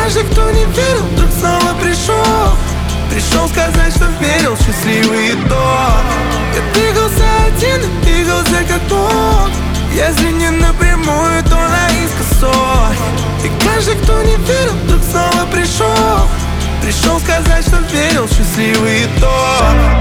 каждый, кто не верил, вдруг снова пришел. Пришел сказать, что верил в счастливый итог. Я двигался один и двигался как мог. Если не напрямую, то наискосок. И каждый, кто не верил, вдруг снова пришел. Пришел сказать, что верил в счастливый итог.